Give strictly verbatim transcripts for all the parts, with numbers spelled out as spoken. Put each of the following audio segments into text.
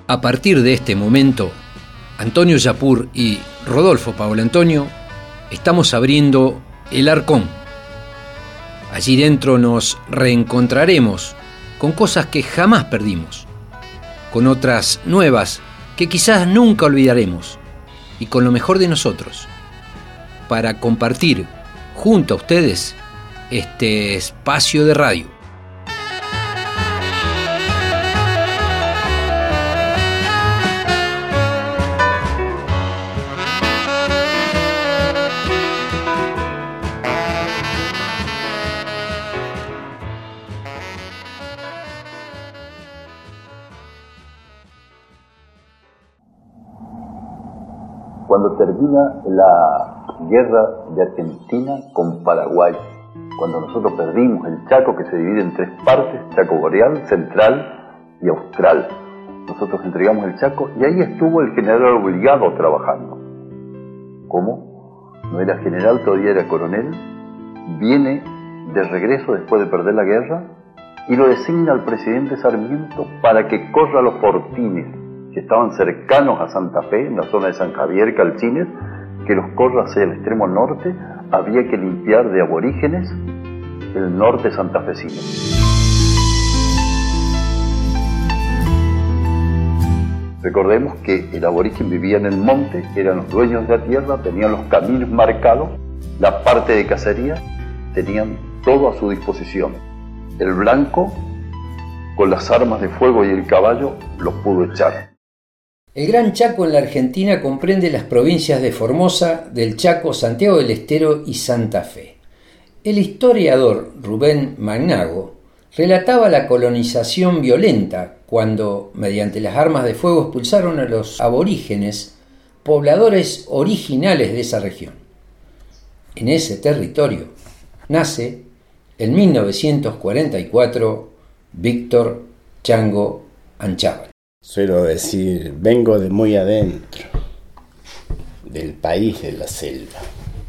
A partir de este momento, Antonio Yapur y Rodolfo Paolo Antonio estamos abriendo el Arcón. Allí dentro nos reencontraremos con cosas que jamás perdimos, con otras nuevas que quizás nunca olvidaremos y con lo mejor de nosotros, para compartir junto a ustedes este espacio de radio. Cuando termina la guerra de Argentina con Paraguay, cuando nosotros perdimos el Chaco, que se divide en tres partes, Chaco Boreal, Central y Austral. Nosotros entregamos el Chaco y ahí estuvo el general Obligado trabajando. ¿Cómo? No era general, todavía era coronel. Viene de regreso después de perder la guerra y lo designa al presidente Sarmiento para que corra los fortines que estaban cercanos a Santa Fe, en la zona de San Javier, Calcines, que los corra hacia el extremo norte. Había que limpiar de aborígenes el norte santafesino. Recordemos que el aborigen vivía en el monte, eran los dueños de la tierra, tenían los caminos marcados, la parte de cacería, tenían todo a su disposición. El blanco, con las armas de fuego y el caballo, los pudo echar. El Gran Chaco en la Argentina comprende las provincias de Formosa, del Chaco, Santiago del Estero y Santa Fe. El historiador Rubén Magnago relataba la colonización violenta cuando, mediante las armas de fuego, expulsaron a los aborígenes, pobladores originales de esa región. En ese territorio nace, en mil novecientos cuarenta y cuatro, Víctor Chango Anchával. Suelo decir, vengo de muy adentro, del país de la selva.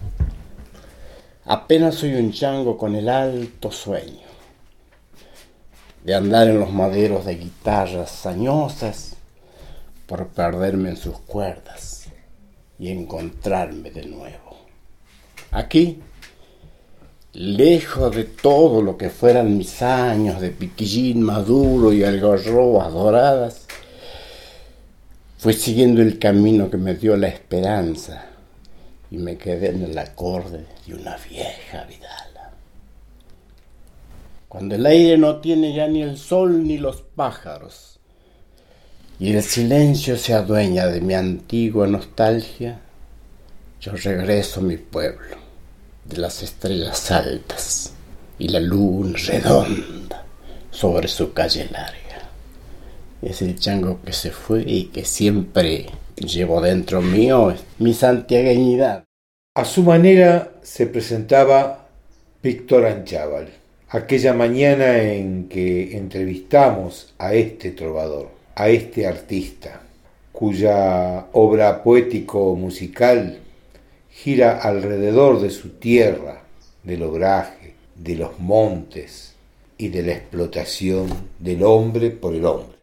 Apenas soy un chango con el alto sueño de andar en los maderos de guitarras sañosas por perderme en sus cuerdas y encontrarme de nuevo. Aquí, lejos de todo lo que fueran mis años de piquillín maduro y algarrobas doradas, fui siguiendo el camino que me dio la esperanza y me quedé en el acorde de una vieja vidala. Cuando el aire no tiene ya ni el sol ni los pájaros y el silencio se adueña de mi antigua nostalgia, yo regreso a mi pueblo de las estrellas altas y la luna redonda sobre su calle larga. Es el chango que se fue y que siempre llevo dentro mío mi santiagueñidad. A su manera se presentaba Víctor Anchával, aquella mañana en que entrevistamos a este trovador, a este artista, cuya obra poético-musical gira alrededor de su tierra, del obraje, de los montes y de la explotación del hombre por el hombre.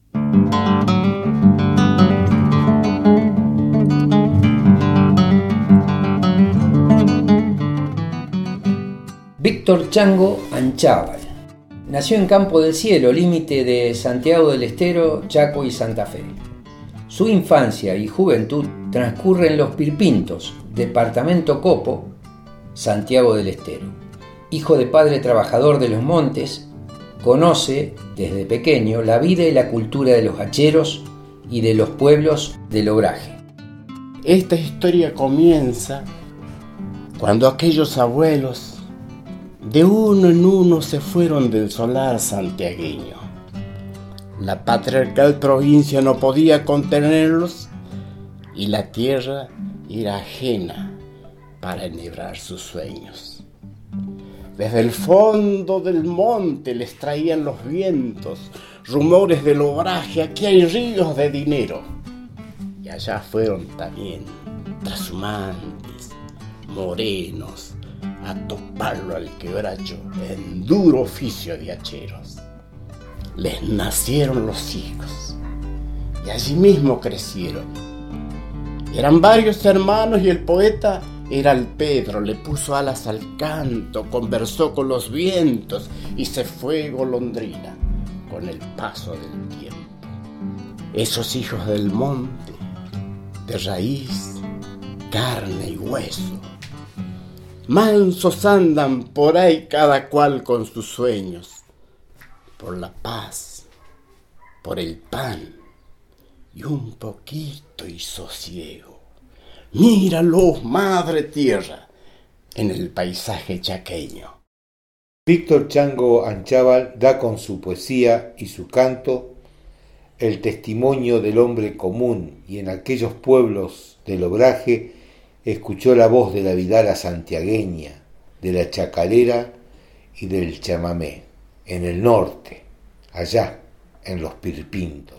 Víctor Chango Anchával nació en Campo del Cielo, límite de Santiago del Estero, Chaco y Santa Fe. Su infancia y juventud transcurre en Los Pirpintos, departamento Copo, Santiago del Estero. Hijo de padre trabajador de los montes, conoce desde pequeño la vida y la cultura de los hacheros y de los pueblos del obraje. Esta historia comienza cuando aquellos abuelos de uno en uno se fueron del solar santiagueño. La patriarcal provincia no podía contenerlos y la tierra era ajena para enhebrar sus sueños. Desde el fondo del monte les traían los vientos rumores del obraje: aquí hay ríos de dinero. Y allá fueron también trashumantes, morenos, a toparlo al quebracho en duro oficio de hacheros. Les nacieron los hijos y allí mismo crecieron. Eran varios hermanos y el poeta era el Pedro, le puso alas al canto, conversó con los vientos y se fue golondrina con el paso del tiempo. Esos hijos del monte, de raíz, carne y hueso, mansos andan por ahí cada cual con sus sueños, por la paz, por el pan y un poquito y sosiego. Míralos, madre tierra, en el paisaje chaqueño. Víctor Chango Anchával da con su poesía y su canto el testimonio del hombre común, y en aquellos pueblos del obraje escuchó la voz de la vidala santiagueña, de la chacarera y del chamamé, en el norte, allá en los Pirpintos.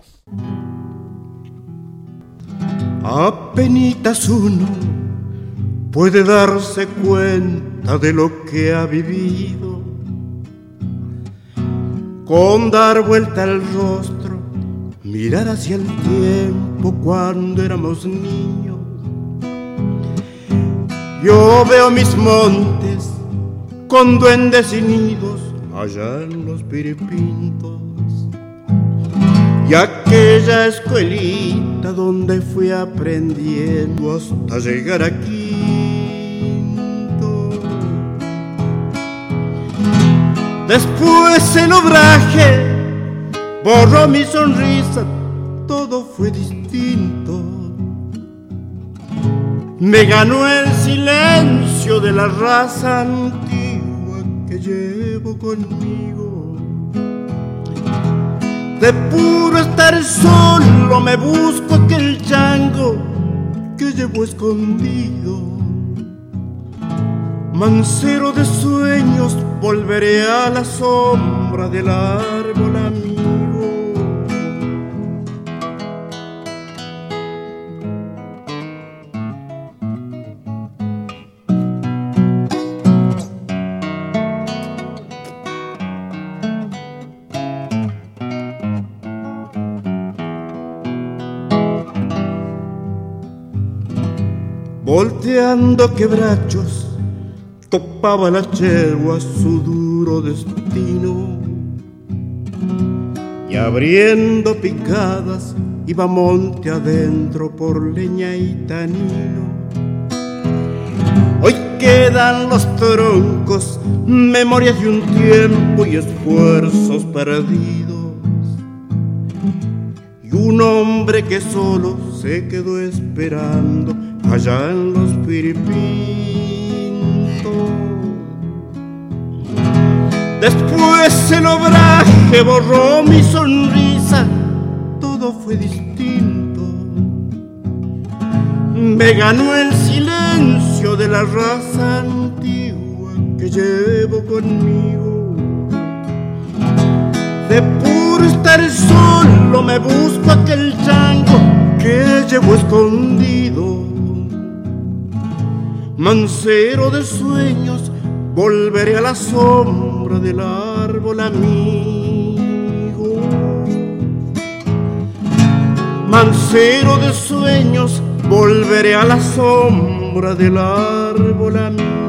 Apenitas uno puede darse cuenta de lo que ha vivido, con dar vuelta al rostro, mirar hacia el tiempo cuando éramos niños. Yo veo mis montes con duendes y nidos allá en los Pirpintos, y aquella escuelita donde fui aprendiendo hasta llegar aquí. Después el obraje borró mi sonrisa, todo fue distinto. Me ganó el silencio de la raza antigua que llevo conmigo. De puro estar solo me busco aquel chango que llevo escondido. Mancero de sueños, volveré a la sombra del árbol amigo. Volteando quebrachos, topaba la yegua su duro destino, y abriendo picadas iba monte adentro por leña y tanino. Hoy quedan los troncos, memorias de un tiempo y esfuerzos perdidos, y un hombre que solo se quedó esperando allá en los Pirpintos. Después el obraje borró mi sonrisa, todo fue distinto. Me ganó el silencio de la raza antigua que llevo conmigo. De puro estar solo me busco aquel chango que llevo escondido. Mancero de sueños, volveré a la sombra del árbol amigo. Mancero de sueños, volveré a la sombra del árbol amigo.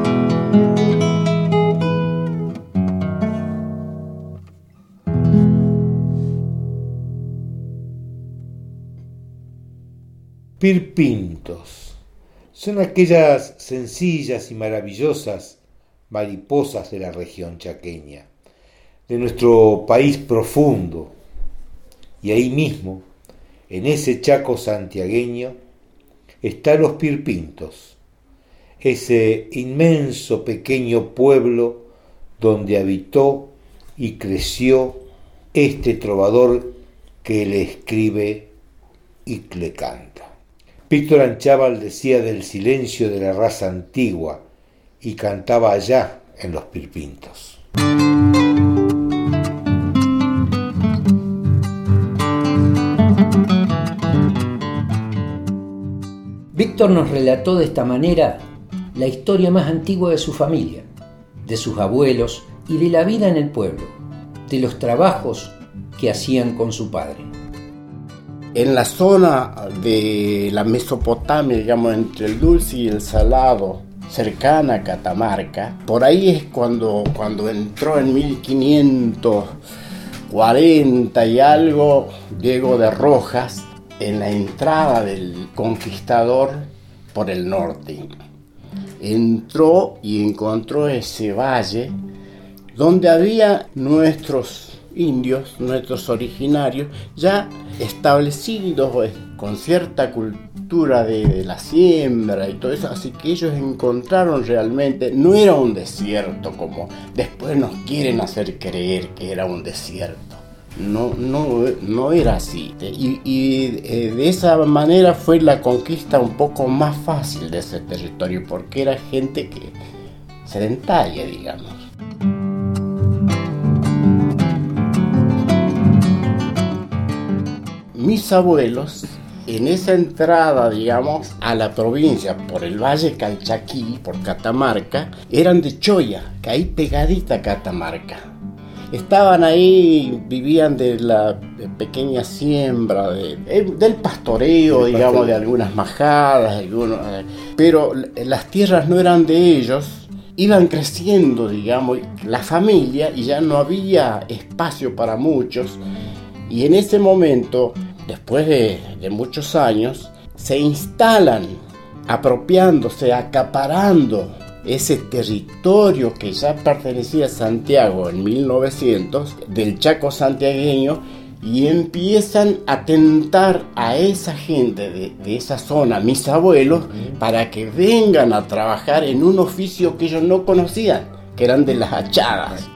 Pirpintos son aquellas sencillas y maravillosas mariposas de la región chaqueña, de nuestro país profundo, y ahí mismo, en ese Chaco santiagueño, están los Pirpintos, ese inmenso pequeño pueblo donde habitó y creció este trovador que le escribe y le canta. Víctor Anchával decía del silencio de la raza antigua y cantaba allá en los Pirpintos. Víctor nos relató de esta manera la historia más antigua de su familia, de sus abuelos y de la vida en el pueblo, de los trabajos que hacían con su padre. En la zona de la Mesopotamia, digamos, entre el dulce y el salado, cercana a Catamarca, por ahí es cuando, cuando entró en mil quinientos cuarenta y algo Diego de Rojas en la entrada del conquistador por el norte. Entró y encontró ese valle donde había nuestros indios, nuestros originarios, ya establecidos con cierta cultura de, de la siembra y todo eso, así que ellos encontraron realmente, no era un desierto como después nos quieren hacer creer que era un desierto, no, no, no era así, y, y eh, de esa manera fue la conquista un poco más fácil de ese territorio, porque era gente que sedentaria, digamos. Mis abuelos, en esa entrada, digamos, a la provincia por el Valle Calchaquí, por Catamarca, eran de Choya, que ahí pegadita a Catamarca. Estaban ahí, vivían de la pequeña siembra, de, del pastoreo, digamos, pastoreo. De algunas majadas, algunos, pero las tierras no eran de ellos. Iban creciendo, digamos, la familia y ya no había espacio para muchos. Y en ese momento, después de, de muchos años, se instalan apropiándose, acaparando ese territorio que ya pertenecía a Santiago en mil novecientos, del Chaco santiagueño, y empiezan a tentar a esa gente de, de esa zona, mis abuelos, para que vengan a trabajar en un oficio que ellos no conocían, que eran de las achadas.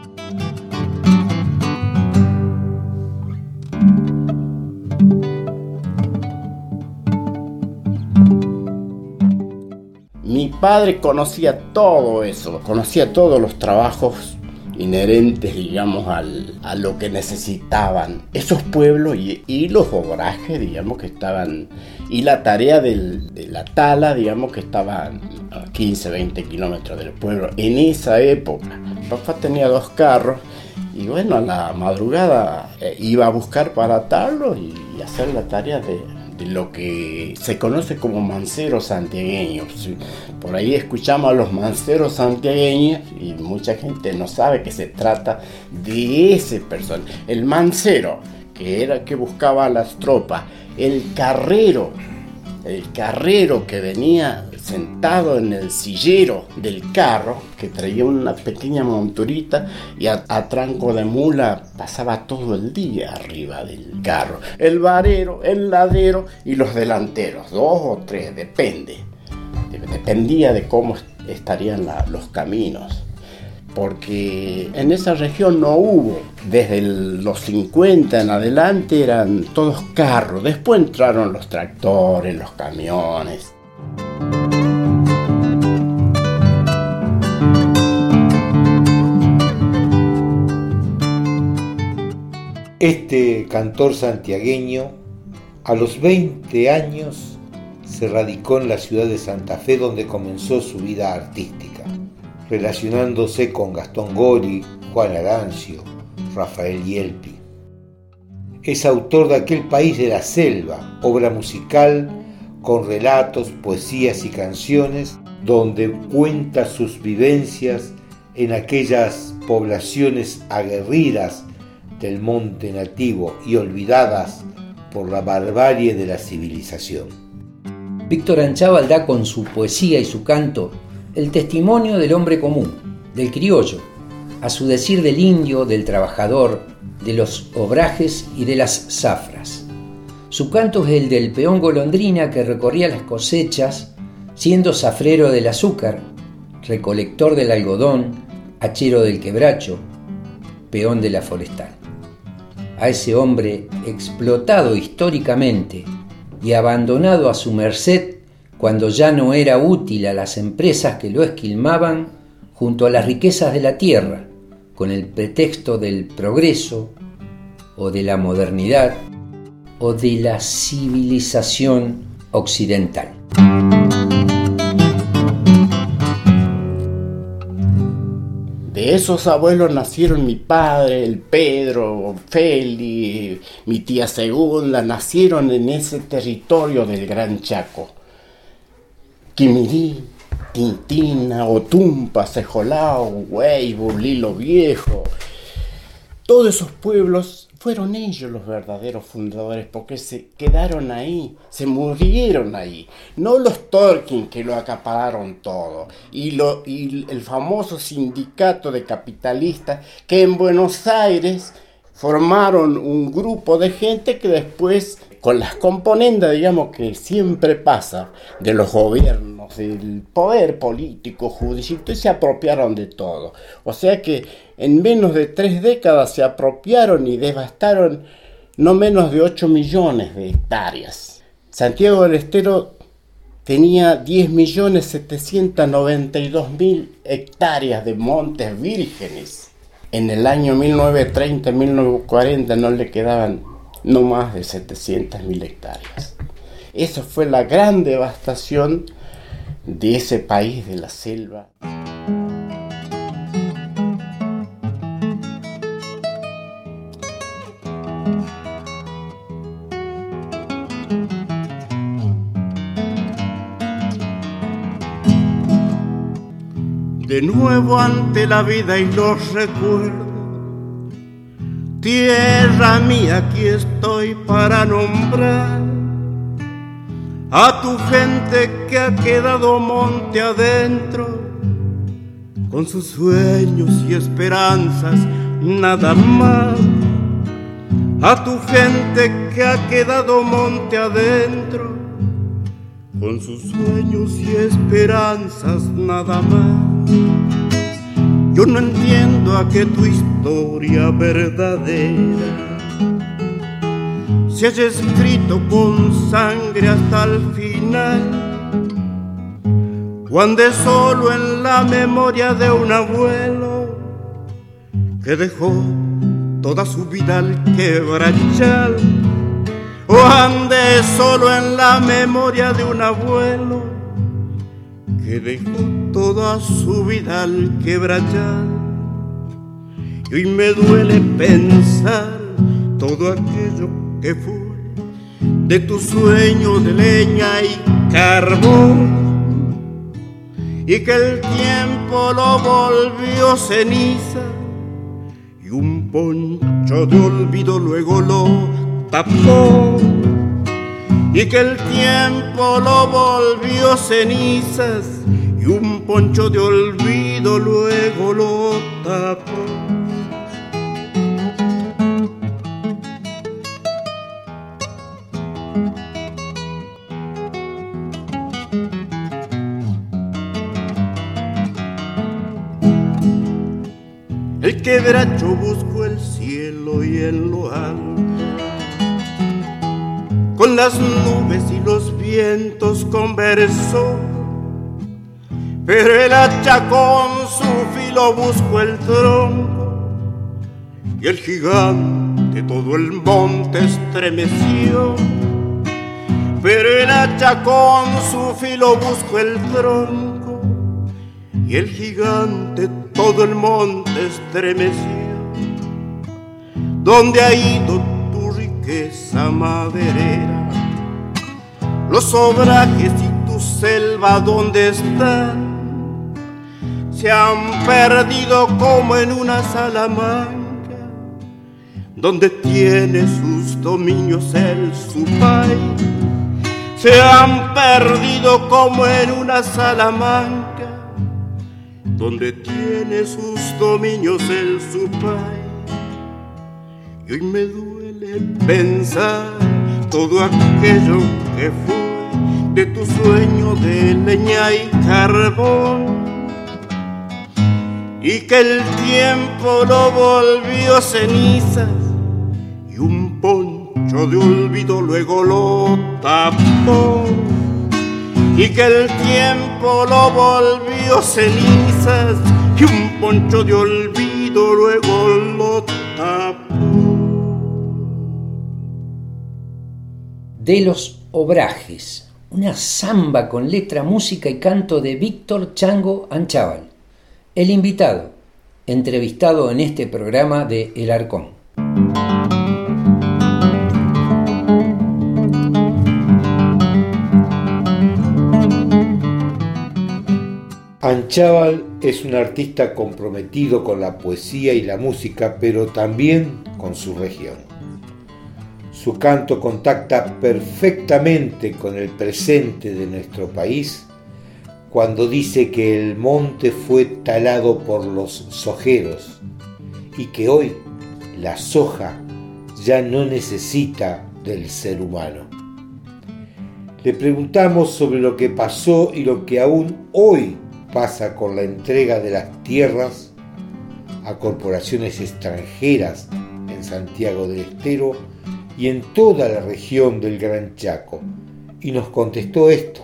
Mi padre conocía todo eso, conocía todos los trabajos inherentes, digamos, al, a lo que necesitaban esos pueblos y, y los obrajes, digamos, que estaban, y la tarea del, de la tala, digamos, que estaban a quince, veinte kilómetros del pueblo en esa época. Mi papá tenía dos carros y bueno, a la madrugada eh, iba a buscar para atarlos y, y hacer la tarea de... de lo que se conoce como manceros santiagueños. Por ahí escuchamos a los manceros santiagueños y mucha gente no sabe que se trata de ese personaje. El mancero, que era el que buscaba a las tropas, el carrero, el carrero que venía sentado en el sillero del carro, que traía una pequeña monturita y a, a tranco de mula pasaba todo el día arriba del carro. El varero, el ladero y los delanteros, dos o tres, depende. Dependía de cómo estarían la, los caminos. Porque en esa región no hubo, desde el, los cincuenta en adelante eran todos carros, después entraron los tractores, los camiones. Este cantor santiagueño, a los veinte años, se radicó en la ciudad de Santa Fe, donde comenzó su vida artística, relacionándose con Gastón Gori, Juan Arancio, Rafael Yelpi. Es autor de Aquel país de la selva, obra musical con relatos, poesías y canciones, donde cuenta sus vivencias en aquellas poblaciones aguerridas del monte nativo y olvidadas por la barbarie de la civilización. Víctor Anchával da con su poesía y su canto el testimonio del hombre común, del criollo, a su decir del indio, del trabajador, de los obrajes y de las zafras. Su canto es el del peón golondrina que recorría las cosechas, siendo zafrero del azúcar, recolector del algodón, hachero del quebracho, peón de la forestal. A ese hombre explotado históricamente y abandonado a su merced cuando ya no era útil a las empresas que lo esquilmaban junto a las riquezas de la tierra, con el pretexto del progreso o de la modernidad o de la civilización occidental. De De esos abuelos nacieron mi padre, el Pedro, Feli, mi tía Segunda, nacieron en ese territorio del Gran Chaco. Quimirí, Tintina, Otumpa, Cejolao, Hueybo, Lilo Viejo. Todos esos pueblos fueron ellos los verdaderos fundadores, porque se quedaron ahí, se murieron ahí. No los Tolkien que lo acapararon todo. Y, lo, y el famoso sindicato de capitalistas que en Buenos Aires formaron un grupo de gente que después, con las componendas, digamos, que siempre pasa de los gobiernos, del poder político, judicial, se apropiaron de todo. O sea que en menos de tres décadas se apropiaron y devastaron no menos de ocho millones de hectáreas. Santiago del Estero tenía diez millones setecientos noventa y dos mil hectáreas de montes vírgenes. En el año mil novecientos treinta, mil novecientos cuarenta no le quedaban no más de setecientas mil hectáreas. Esa fue la gran devastación de ese país de la selva. De nuevo ante la vida y los recuerdos, tierra mía, aquí estoy para nombrar a tu gente que ha quedado monte adentro, con sus sueños y esperanzas nada más. A tu gente que ha quedado monte adentro, con sus sueños y esperanzas nada más. Yo no entiendo a qué tu historia verdadera se haya escrito con sangre hasta el final, o ande solo en la memoria de un abuelo que dejó toda su vida al quebrachal, o ande solo en la memoria de un abuelo que dejó toda su vida al quebrachal. Y hoy me duele pensar todo aquello que fue de tu sueño de leña y carbón, y que el tiempo lo volvió ceniza, y un poncho de olvido luego lo tapó, y que el tiempo lo volvió cenizas, y un poncho de olvido luego lo tapó. El quebracho buscó el cielo y en lo alto, con las nubes y los vientos conversó, pero el hacha con su filo buscó el tronco, y el gigante todo el monte estremeció. Pero el hacha con su filo buscó el tronco, y el gigante todo el monte estremeció. ¿Dónde ha ido tu riqueza maderera? Los obrajes y tu selva, ¿dónde están? Se han perdido como en una salamanca, donde tiene sus dominios el Supay. Se han perdido como en una salamanca, donde tiene sus dominios el Supay. Y hoy me duele pensar todo aquello que fue de tu sueño de leña y carbón, y que el tiempo lo volvió cenizas, y un poncho de olvido luego lo tapó, y que el tiempo lo volvió cenizas, y un poncho de olvido luego lo tapó. De los Obrajes, una samba con letra, música y canto de Víctor Chango Anchával. El invitado, entrevistado en este programa de El Arcón. Anchával es un artista comprometido con la poesía y la música, pero también con su región. Su canto contacta perfectamente con el presente de nuestro país cuando dice que el monte fue talado por los sojeros y que hoy la soja ya no necesita del ser humano. Le preguntamos sobre lo que pasó y lo que aún hoy pasa con la entrega de las tierras a corporaciones extranjeras en Santiago del Estero y en toda la región del Gran Chaco, y nos contestó esto.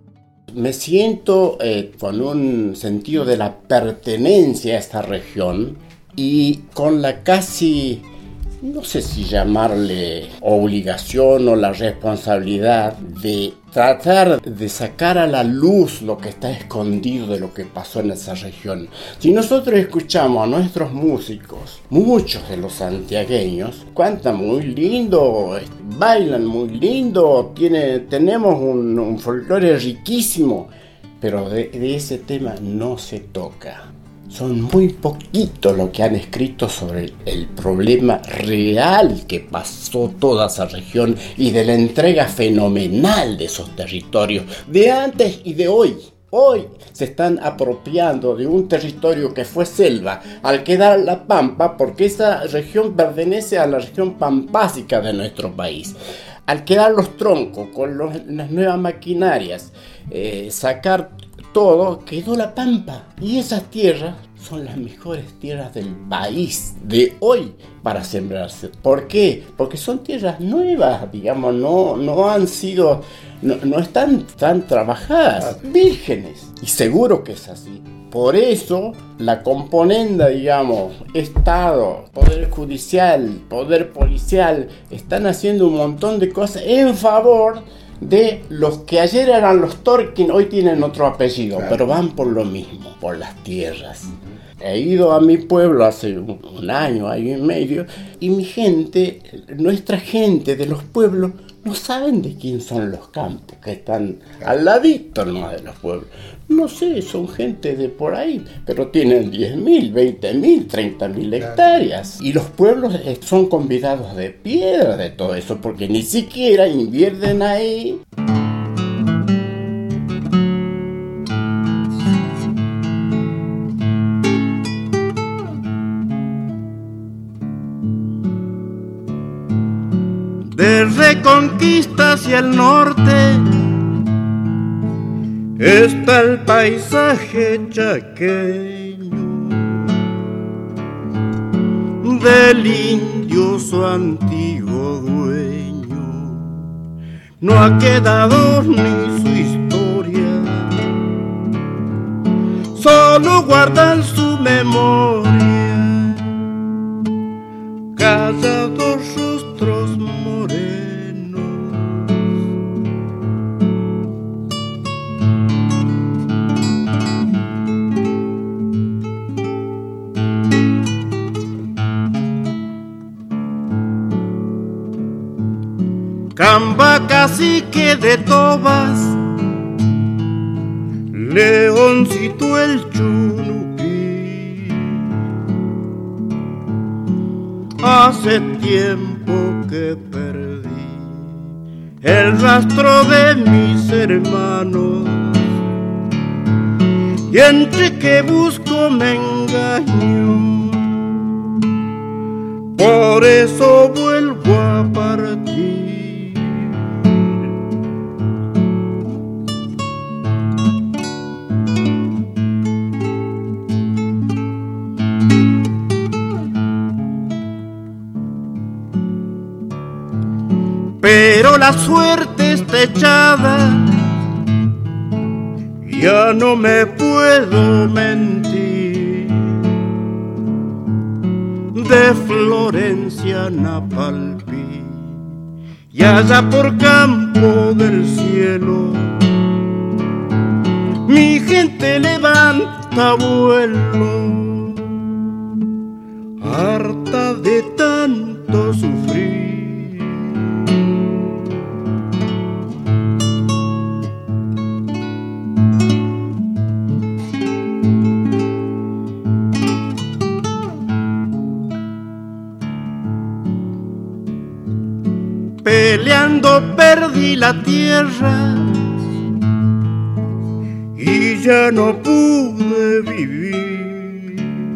Me siento eh, con un sentido de la pertenencia a esta región y con la casi, no sé si llamarle obligación o la responsabilidad de tratar de sacar a la luz lo que está escondido de lo que pasó en esa región. Si nosotros escuchamos a nuestros músicos, muchos de los santiagueños, cantan muy lindo, bailan muy lindo, tiene, tenemos un, un folclore riquísimo, pero de, de ese tema no se toca. Son muy poquitos los que han escrito sobre el, el problema real que pasó toda esa región y de la entrega fenomenal de esos territorios, de antes y de hoy. Hoy se están apropiando de un territorio que fue selva al quedar la pampa, porque esa región pertenece a la región pampásica de nuestro país. Al quedar los troncos con los, las nuevas maquinarias, eh, sacar todo, quedó la pampa. Y esas tierras son las mejores tierras del país de hoy para sembrarse. ¿Por qué? Porque son tierras nuevas, digamos, no, no han sido, no, no están tan trabajadas, vírgenes. Y seguro que es así. Por eso la componenda, digamos, Estado, Poder Judicial, Poder Policial, están haciendo un montón de cosas en favor de los que ayer eran los Torquín, hoy tienen otro apellido, claro, pero van por lo mismo, por las tierras. Uh-huh. He ido a mi pueblo hace un, un año, año y medio, y mi gente, nuestra gente de los pueblos, no saben de quién son los campos, que están al ladito nomás de los pueblos. No sé, son gente de por ahí, pero tienen diez mil, veinte mil, treinta mil hectáreas. Y los pueblos son convidados de piedra de todo eso, porque ni siquiera invierten ahí. De Reconquista hacia el norte está el paisaje chaqueño del indio su antiguo dueño. No ha quedado ni su historia, solo guardan su memoria, callados rostros morenos. Camba cacique de Tobas, Leoncito el Chunupí. Hace tiempo que perdí el rastro de mis hermanos, y entre que busco me engaño, por eso vuelvo a partir. Pero la suerte está echada, ya no me puedo mentir. De Florencia a Napalpí y allá por Campo del Cielo, mi gente levanta vuelo harta de tanto sufrir. Peleando perdí la tierra y ya no pude vivir.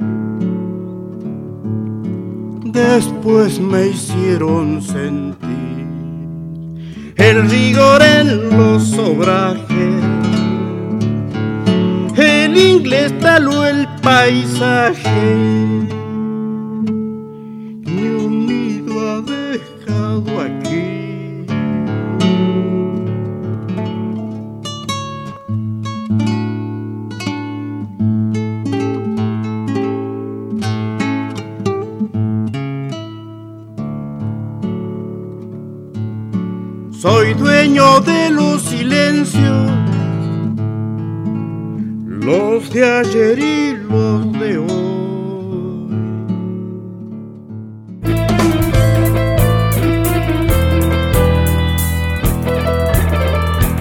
Después me hicieron sentir el rigor en los obrajes. El inglés taló el paisaje, ni un nido ha dejado aquí. Soy dueño de los silencios, los de ayer y los de hoy.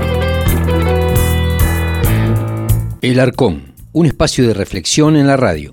El Arcón, un espacio de reflexión en la radio.